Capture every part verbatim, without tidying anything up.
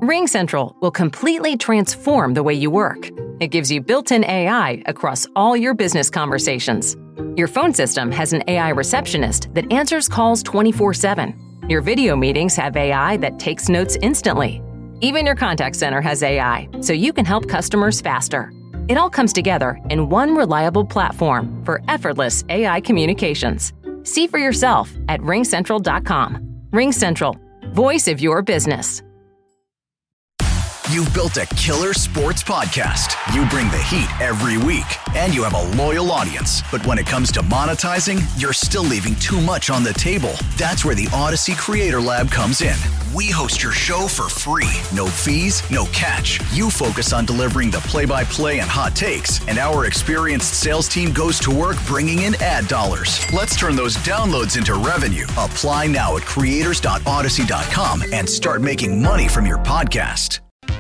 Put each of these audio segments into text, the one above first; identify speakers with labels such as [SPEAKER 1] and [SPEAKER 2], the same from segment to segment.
[SPEAKER 1] RingCentral will completely transform the way you work. It gives you built-in A I across all your business conversations. Your phone system has an A I receptionist that answers calls twenty-four seven. Your video meetings have A I that takes notes instantly. Even your contact center has A I, so you can help customers faster. It all comes together in one reliable platform for effortless A I communications. See for yourself at ring central dot com. RingCentral, voice of your business.
[SPEAKER 2] You've built a killer sports podcast. You bring the heat every week, and you have a loyal audience. But when it comes to monetizing, you're still leaving too much on the table. That's where the Odyssey Creator Lab comes in. We host your show for free. No fees, no catch. You focus on delivering the play-by-play and hot takes, and our experienced sales team goes to work bringing in ad dollars. Let's turn those downloads into revenue. Apply now at creators dot odyssey dot com and start making money from your podcast.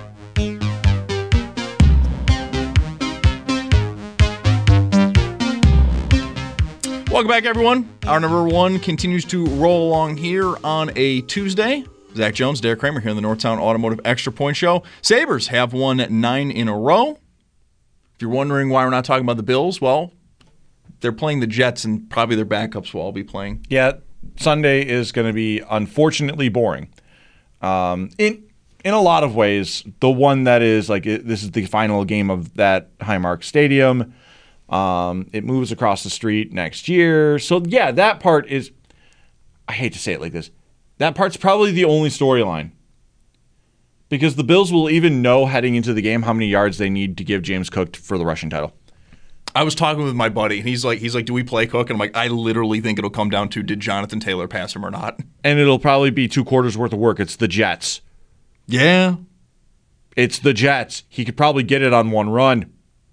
[SPEAKER 3] Welcome back, everyone. Our number one continues to roll along here on a Tuesday. Zach Jones, Derek Kramer here in the Northtown Automotive Extra Point Show. Sabres have won nine in a row. If you're wondering why we're not talking about the Bills, well, they're playing the Jets, and probably their backups will all be playing.
[SPEAKER 4] Yeah, Sunday is going to be unfortunately boring. Um, in in a lot of ways, the one that is like it, this is the final game of that Highmark Stadium. Um, it moves across the street next year. So, yeah, that part is, I hate to say it like this, that part's probably the only storyline. Because the Bills will even know heading into the game how many yards they need to give James Cook for the rushing title.
[SPEAKER 3] I was talking with my buddy, and he's like, he's like, do we play Cook? And I'm like, I literally think it'll come down to, did Jonathan Taylor pass him or not?
[SPEAKER 4] And it'll probably be two quarters worth of work. It's the Jets.
[SPEAKER 3] Yeah.
[SPEAKER 4] It's the Jets. He could probably get it on one run.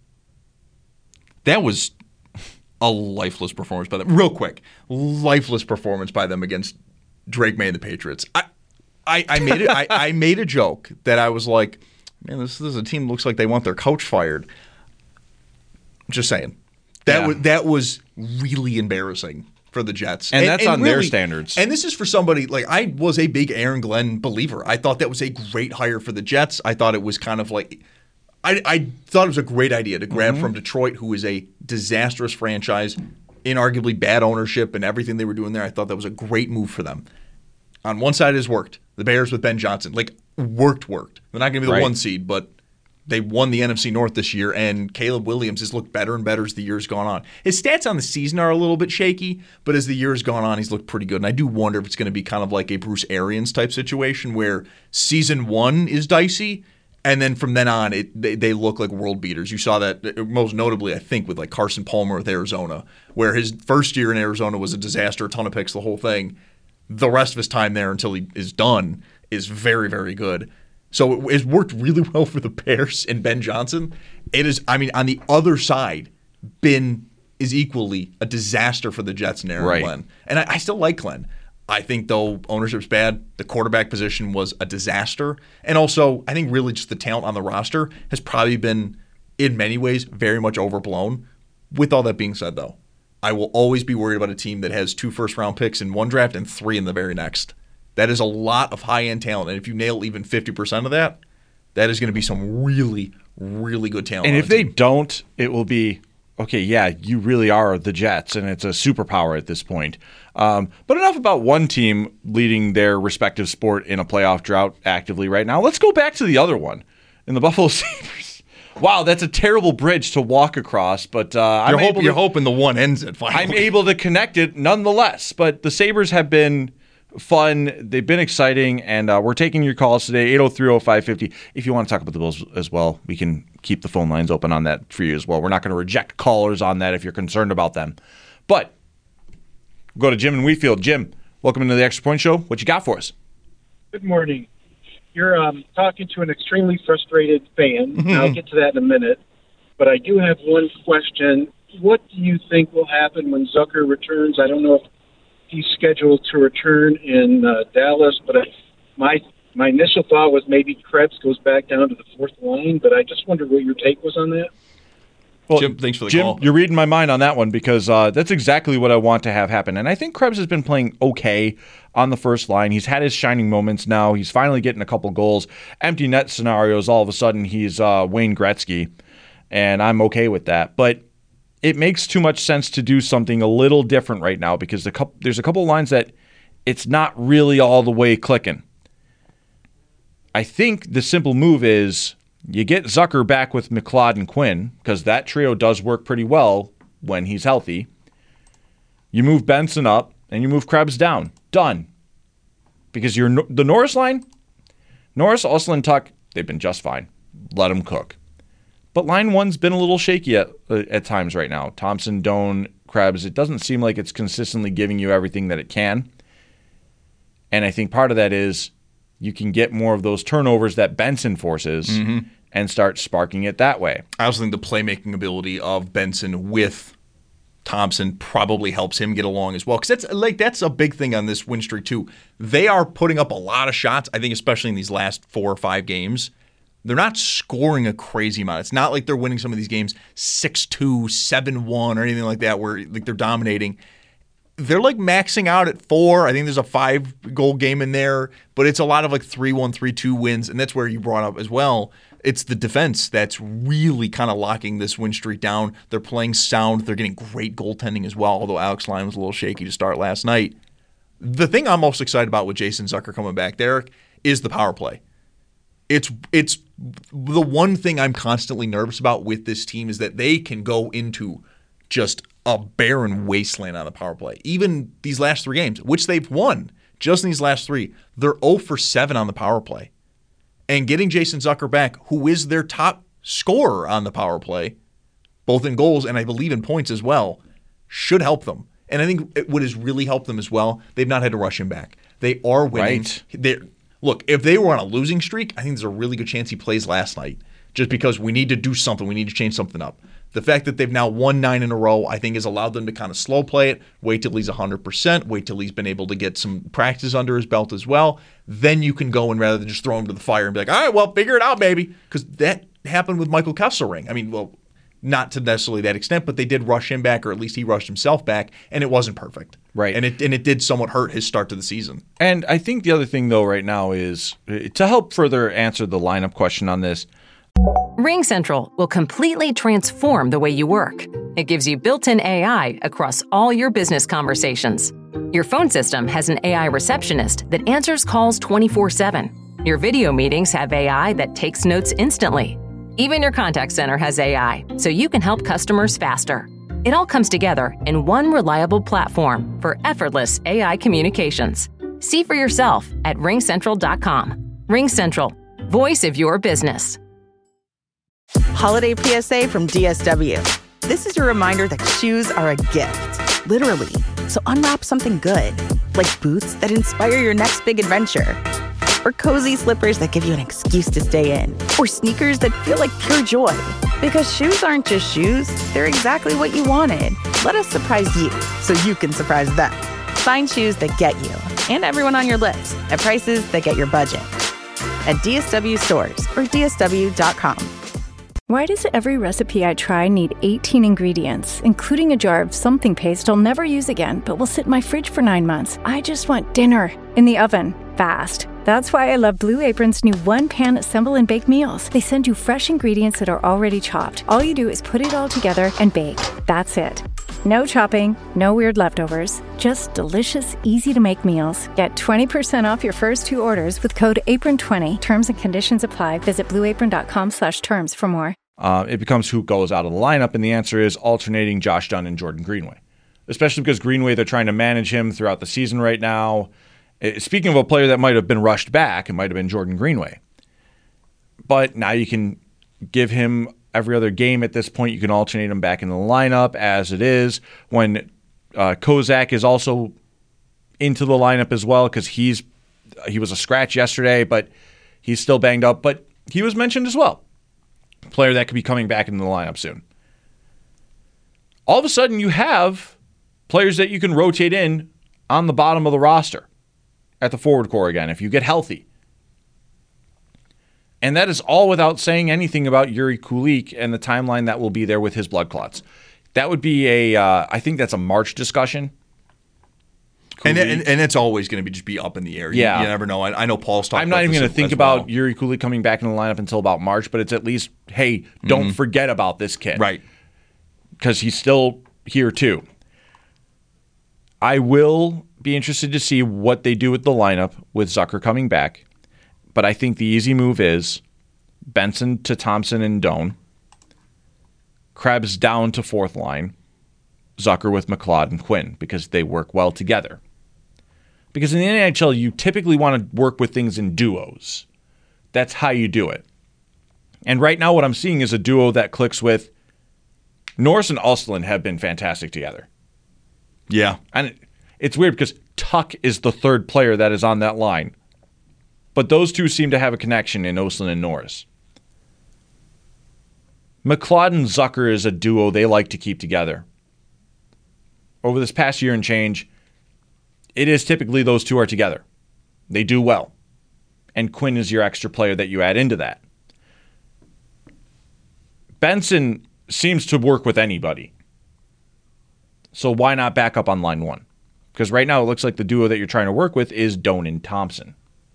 [SPEAKER 3] That was a lifeless performance by them. Real quick, lifeless performance by them against Drake May and the Patriots. I, I, I made it. I, I made a joke that I was like, "Man, this, this is a team that looks like they want their coach fired." Just saying, that
[SPEAKER 4] yeah.
[SPEAKER 3] was that was really embarrassing for the Jets,
[SPEAKER 4] and, and that's and on
[SPEAKER 3] really,
[SPEAKER 4] their standards.
[SPEAKER 3] And this is for somebody like I was a big Aaron Glenn believer. I thought that was a great hire for the Jets. I thought it was kind of like. I, I thought it was a great idea to grab mm-hmm. from Detroit, who is a disastrous franchise, inarguably bad ownership and everything they were doing there. I thought that was a great move for them. On one side, it has worked. The Bears with Ben Johnson, like, worked, worked. They're not going to be the
[SPEAKER 4] right.
[SPEAKER 3] one seed, but they won the N F C North this year, and Caleb Williams has looked better and better as the year's gone on. His stats on the season are a little bit shaky, but as the year's gone on, he's looked pretty good. And I do wonder if it's going to be kind of like a Bruce Arians type situation where season one is dicey, and then from then on, it, they, they look like world beaters. You saw that most notably, I think, with like Carson Palmer with Arizona, where his first year in Arizona was a disaster, a ton of picks, the whole thing. The rest of his time there until he is done is very, very good. So it, it's worked really well for the Bears and Ben Johnson. It is, I mean, on the other side, Ben is equally a disaster for the Jets and Aaron
[SPEAKER 4] right.
[SPEAKER 3] Glenn. And I, I still like Glenn. I think, though, ownership's bad. The quarterback position was a disaster. And also, I think really just the talent on the roster has probably been, in many ways, very much overblown. With all that being said, though, I will always be worried about a team that has two first-round picks in one draft and three in the very next. That is a lot of high-end talent. And if you nail even fifty percent of that, that is going to be some really, really good talent.
[SPEAKER 4] And if they don't, it will be, okay, yeah, you really are the Jets, and it's a superpower at this point. Um, but enough about one team leading their respective sport in a playoff drought actively right now. Let's go back to the other one, in the Buffalo Sabres. Wow, that's a terrible bridge to walk across, but uh,
[SPEAKER 3] you're,
[SPEAKER 4] I'm
[SPEAKER 3] hope,
[SPEAKER 4] able
[SPEAKER 3] you're
[SPEAKER 4] to,
[SPEAKER 3] hoping the one ends it finally.
[SPEAKER 4] I'm able to connect it nonetheless. But the Sabres have been fun. They've been exciting, and uh, we're taking your calls today, eight oh three oh five five oh. If you want to talk about the Bills as well, we can keep the phone lines open on that for you as well. We're not going to reject callers on that if you're concerned about them. But go to Jim in Wheatfield. Jim, welcome into the Extra Point Show. What you got for us?
[SPEAKER 5] Good morning. You're um, talking to an extremely frustrated fan. Mm-hmm. I'll get to that in a minute. But I do have one question. What do you think will happen when Zucker returns? I don't know if he's scheduled to return in uh, Dallas, but I, my my initial thought was maybe Krebs goes back down to the fourth line, but I just wondered what your take was on that.
[SPEAKER 4] Well,
[SPEAKER 3] Jim, thanks for the
[SPEAKER 4] Jim,
[SPEAKER 3] call.
[SPEAKER 4] You're reading my mind on that one because uh, that's exactly what I want to have happen. And I think Krebs has been playing okay on the first line. He's had his shining moments now. He's finally getting a couple goals. Empty net scenarios, all of a sudden he's uh, Wayne Gretzky, and I'm okay with that. But it makes too much sense to do something a little different right now because the couple, there's a couple of lines that it's not really all the way clicking. I think the simple move is you get Zucker back with McLeod and Quinn because that trio does work pretty well when he's healthy. You move Benson up and you move Krebs down. Done. Because you're the Norris line, Norris, Uslan, Tuck, they've been just fine. Let them cook. But line one's been a little shaky at, uh, at times right now. Thompson, Doan, Krebs, it doesn't seem like it's consistently giving you everything that it can. And I think part of that is you can get more of those turnovers that Benson forces mm-hmm. and start sparking it that way.
[SPEAKER 3] I also think the playmaking ability of Benson with Thompson probably helps him get along as well. Because that's like that's a big thing on this win streak too. They are putting up a lot of shots, I think especially in these last four or five games. They're not scoring a crazy amount. It's not like they're winning some of these games six two, seven one, or anything like that where like they're dominating. They're like maxing out at four. I think there's a five-goal game in there, but it's a lot of like three one, three two wins, and that's where you brought up as well. It's the defense that's really kind of locking this win streak down. They're playing sound. They're getting great goaltending as well, although Alex Lyon was a little shaky to start last night. The thing I'm most excited about with Jason Zucker coming back, Derek, is the power play. It's it's the one thing I'm constantly nervous about with this team is that they can go into just a barren wasteland on the power play. Even these last three games, which they've won, just in these last three, they're oh for seven on the power play. And getting Jason Zucker back, who is their top scorer on the power play, both in goals and I believe in points as well, should help them. And I think what has really helped them as well, they've not had to rush him back. They are winning.
[SPEAKER 4] Right.
[SPEAKER 3] They're, look, if they were on a losing streak, I think there's a really good chance he plays last night just because we need to do something. We need to change something up. The fact that they've now won nine in a row, I think, has allowed them to kind of slow play it, wait till he's one hundred percent, wait till he's been able to get some practice under his belt as well. Then you can go and rather than just throw him to the fire and be like, all right, well, figure it out, baby. Because that happened with Michael Kesselring. I mean, well, not to necessarily that extent, but they did rush him back, or at least he rushed himself back, and it wasn't perfect.
[SPEAKER 4] Right.
[SPEAKER 3] And it and it did somewhat hurt his start to the season.
[SPEAKER 4] And I think the other thing, though, right now is to help further answer the lineup question on this,
[SPEAKER 1] RingCentral will completely transform the way you work. It gives you built-in A I across all your business conversations. Your phone system has an A I receptionist that answers calls twenty-four seven. Your video meetings have A I that takes notes instantly. Even your contact center has A I, so you can help customers faster. It all comes together in one reliable platform for effortless A I communications. See for yourself at ring central dot com. RingCentral, voice of your business.
[SPEAKER 6] Holiday P S A from D S W. This is your reminder that shoes are a gift, literally. So unwrap something good, like boots that inspire your next big adventure, or cozy slippers that give you an excuse to stay in, or sneakers that feel like pure joy. Because shoes aren't just shoes, they're exactly what you wanted. Let us surprise you so you can surprise them. Find shoes that get you and everyone on your list at prices that get your budget at D S W stores or D S W dot com.
[SPEAKER 7] Why does every recipe I try need eighteen ingredients, including a jar of something paste I'll never use again, but will sit in my fridge for nine months? I just want dinner in the oven, fast. That's why I love Blue Apron's new one-pan assemble and bake meals. They send you fresh ingredients that are already chopped. All you do is put it all together and bake. That's it. No chopping, no weird leftovers, just delicious, easy-to-make meals. Get twenty percent off your first two orders with code apron twenty. Terms and conditions apply. Visit blue apron dot com slash terms for more.
[SPEAKER 4] Uh, it becomes who goes out of the lineup, and the answer is alternating Josh Dunn and Jordan Greenway. Especially because Greenway, they're trying to manage him throughout the season right now. Speaking of a player that might have been rushed back, it might have been Jordan Greenway. But now you can give him every other game at this point. You can alternate him back in the lineup as it is. When uh, Kozak is also into the lineup as well, because he's he was a scratch yesterday, but he's still banged up. But he was mentioned as well. Player that could be coming back into the lineup soon. All of a sudden, you have players that you can rotate in on the bottom of the roster at the forward core again if you get healthy. And that is all without saying anything about Yuri Kulik and the timeline that will be there with his blood clots. That would be a, uh, I think that's a March discussion.
[SPEAKER 3] And, and and it's always going to be just be up in the air. You,
[SPEAKER 4] yeah.
[SPEAKER 3] you never know. I, I know Paul's talking
[SPEAKER 4] I'm
[SPEAKER 3] about
[SPEAKER 4] not even
[SPEAKER 3] this
[SPEAKER 4] going to think
[SPEAKER 3] as
[SPEAKER 4] about
[SPEAKER 3] well.
[SPEAKER 4] Yuri Kulik coming back in the lineup until about March, but it's at least, hey, don't
[SPEAKER 3] Mm-hmm.
[SPEAKER 4] forget about this kid.
[SPEAKER 3] Right.
[SPEAKER 4] Because he's still here too. I will be interested to see what they do with the lineup with Zucker coming back, but I think the easy move is Benson to Thompson and Doan, Krebs down to fourth line, Zucker with McLeod and Quinn because they work well together. Because in the N H L, you typically want to work with things in duos. That's how you do it. And right now what I'm seeing is a duo that clicks with Norris and Östlund have been fantastic together.
[SPEAKER 3] Yeah.
[SPEAKER 4] And it's weird because Tuck is the third player that is on that line. But those two seem to have a connection in Östlund and Norris. McLeod and Zucker is a duo they like to keep together. Over this past year and change, it is typically those two are together. They do well. And Quinn is your extra player that you add into that. Benson seems to work with anybody. So why not back up on line one? Because right now it looks like the duo that you're trying to work with is Doan and Thompson.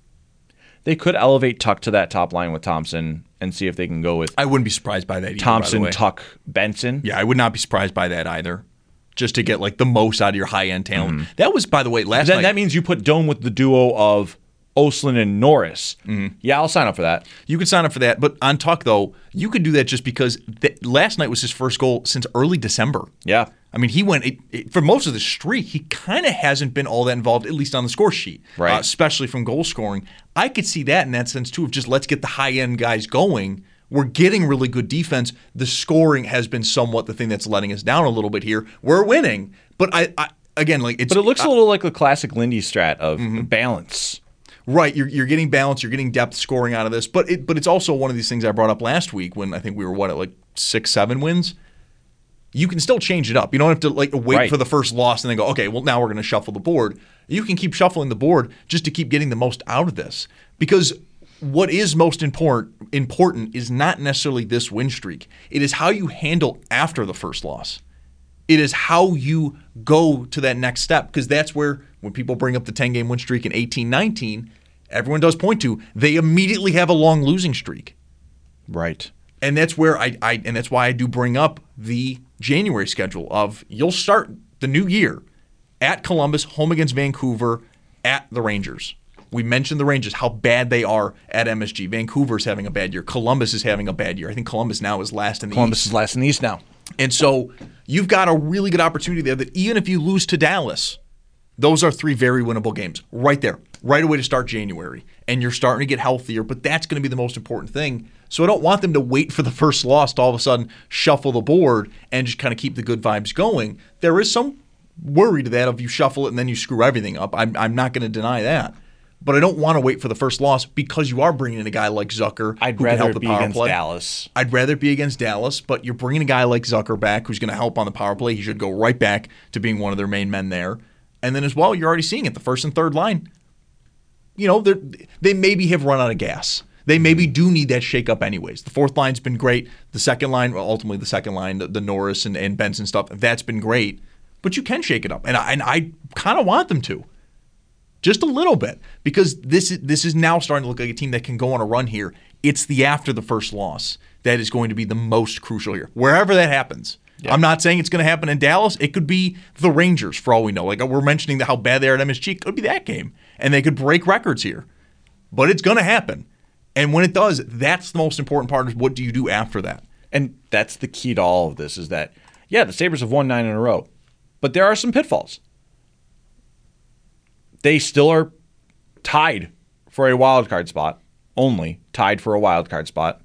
[SPEAKER 4] They could elevate Tuck to that top line with Thompson and see if they can go with
[SPEAKER 3] I wouldn't be surprised by that either,
[SPEAKER 4] Thompson,
[SPEAKER 3] by the way.
[SPEAKER 4] Tuck, Benson.
[SPEAKER 3] Yeah, I would not be surprised by that either. Just to get like the most out of your high-end talent. Mm-hmm. That was, by the way, last
[SPEAKER 4] then
[SPEAKER 3] night.
[SPEAKER 4] That means you put Doan with the duo of Östlund and Norris.
[SPEAKER 3] Mm-hmm.
[SPEAKER 4] Yeah, I'll sign up for that.
[SPEAKER 3] You could sign up for that. But on Tuck, though, you could do that just because th- last night was his first goal since early December.
[SPEAKER 4] Yeah.
[SPEAKER 3] I mean, he went, it, it, for most of the streak, he kind of hasn't been all that involved, at least on the score sheet.
[SPEAKER 4] Right.
[SPEAKER 3] Uh, especially from goal scoring. I could see that in that sense, too, of just let's get the high-end guys going. We're getting really good defense. The scoring has been somewhat the thing that's letting us down a little bit here. We're winning. But I, I again, like it's.
[SPEAKER 4] But it looks
[SPEAKER 3] I,
[SPEAKER 4] a little like the classic Lindy strat of
[SPEAKER 3] mm-hmm.
[SPEAKER 4] balance.
[SPEAKER 3] Right, you're you're getting balance, you're getting depth scoring out of this, but it but it's also one of these things I brought up last week when I think we were what at like six, seven wins. You can still change it up. You don't have to like wait
[SPEAKER 4] right.
[SPEAKER 3] for the first loss and then go, okay, well now we're going to shuffle the board. You can keep shuffling the board just to keep getting the most out of this because. What is most important important is not necessarily this win streak. It is how you handle after the first loss. It is how you go to that next step because that's where when people bring up the ten-game win streak in eighteen nineteen, everyone does point to they immediately have a long losing streak.
[SPEAKER 4] Right.
[SPEAKER 3] And that's where I, I and that's why I do bring up the January schedule of you'll start the new year at Columbus, home against Vancouver, at the Rangers. We mentioned the Rangers, how bad they are at M S G. Vancouver's having a bad year. Columbus is having a bad year. I think Columbus now is last in the
[SPEAKER 4] Columbus
[SPEAKER 3] East.
[SPEAKER 4] is last in the East now.
[SPEAKER 3] And so you've got a really good opportunity there that even if you lose to Dallas, those are three very winnable games right there, right away to start January. And you're starting to get healthier, but that's going to be the most important thing. So I don't want them to wait for the first loss to all of a sudden shuffle the board and just kind of keep the good vibes going. There is some worry to that if you shuffle it and then you screw everything up. I'm, I'm not going to deny that. But I don't want to wait for the first loss because you are bringing in a guy like Zucker
[SPEAKER 4] I'd
[SPEAKER 3] who
[SPEAKER 4] rather
[SPEAKER 3] can help
[SPEAKER 4] it
[SPEAKER 3] the
[SPEAKER 4] be
[SPEAKER 3] power
[SPEAKER 4] against
[SPEAKER 3] play.
[SPEAKER 4] Dallas.
[SPEAKER 3] I'd rather it be against Dallas, but you're bringing a guy like Zucker back who's going to help on the power play. He should go right back to being one of their main men there. And then as well, you're already seeing it. The first and third line, you know, they maybe have run out of gas. They maybe do need that shakeup anyways. The fourth line's been great. The second line, well, ultimately the second line, the, the Norris and, and Benson stuff, that's been great. But you can shake it up. And I, and I kind of want them to. Just a little bit, because this is, this is now starting to look like a team that can go on a run here. It's the after the first loss that is going to be the most crucial here, wherever that happens. Yeah. I'm not saying it's going to happen in Dallas. It could be the Rangers, for all we know. Like we're mentioning how bad they are at M S G. It could be that game, and they could break records here. But it's going to happen. And when it does, that's the most important part is what do you do after that?
[SPEAKER 4] And that's the key to all of this is that, yeah, the Sabres have won nine in a row, but there are some pitfalls. They still are tied for a wild card spot, only tied for a wild card spot.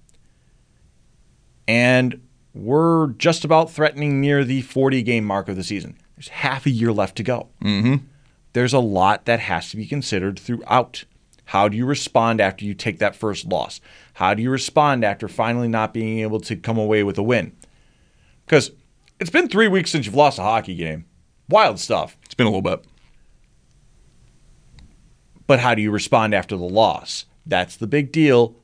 [SPEAKER 4] And we're just about threatening near the forty-game mark of the season. There's half a year left to go.
[SPEAKER 3] Mm-hmm.
[SPEAKER 4] There's a lot that has to be considered throughout. How do you respond after you take that first loss? How do you respond after finally not being able to come away with a win? Because it's been three weeks since you've lost a hockey game. Wild stuff.
[SPEAKER 3] It's been a little bit.
[SPEAKER 4] But how do you respond after the loss? That's the big deal.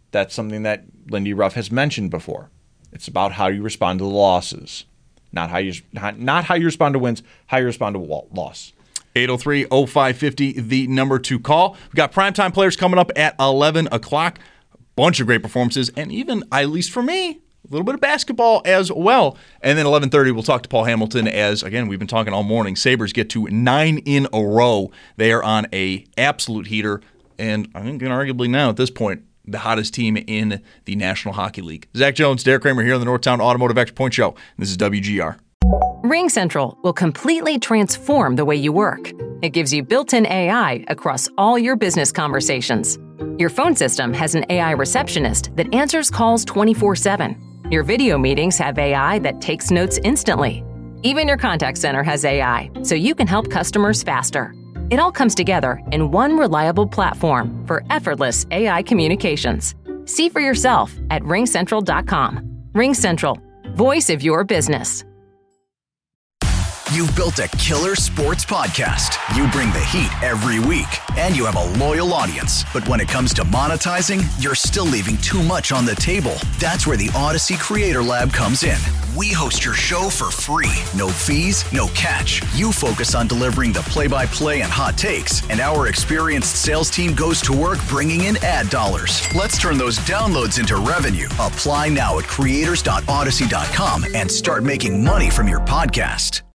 [SPEAKER 4] That's something that Lindy Ruff has mentioned before. It's about how you respond to the losses, not how you not, not how you respond to wins, how you respond to loss.
[SPEAKER 3] eight oh three oh five five oh, the number to call. We've got primetime players coming up at eleven o'clock. Bunch of great performances, and even, at least for me, a little bit of basketball as well. And then eleven thirty, we'll talk to Paul Hamilton as, again, we've been talking all morning. Sabres get to nine in a row. They are on a absolute heater, and I think arguably now at this point, the hottest team in the National Hockey League. Zach Jones, Derek Kramer here on the Northtown Automotive Extra Point Show. This is W G R.
[SPEAKER 1] RingCentral will completely transform the way you work. It gives you built-in A I across all your business conversations. Your phone system has an A I receptionist that answers calls twenty-four seven. Your video meetings have A I that takes notes instantly. Even your contact center has A I, so you can help customers faster. It all comes together in one reliable platform for effortless A I communications. See for yourself at ring central dot com. RingCentral, voice of your business.
[SPEAKER 2] You've built a killer sports podcast. You bring the heat every week, and you have a loyal audience. But when it comes to monetizing, you're still leaving too much on the table. That's where the Odyssey Creator Lab comes in. We host your show for free. No fees, no catch. You focus on delivering the play-by-play and hot takes, and our experienced sales team goes to work bringing in ad dollars. Let's turn those downloads into revenue. Apply now at creators dot odyssey dot com and start making money from your podcast.